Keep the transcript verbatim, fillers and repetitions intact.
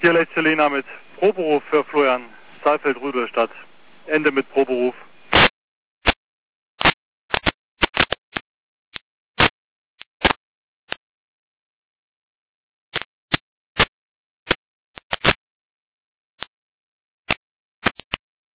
Hier lädt Selina mit Proberuf für Florian Saalfeld Rudolstadt. Ende mit Proberuf.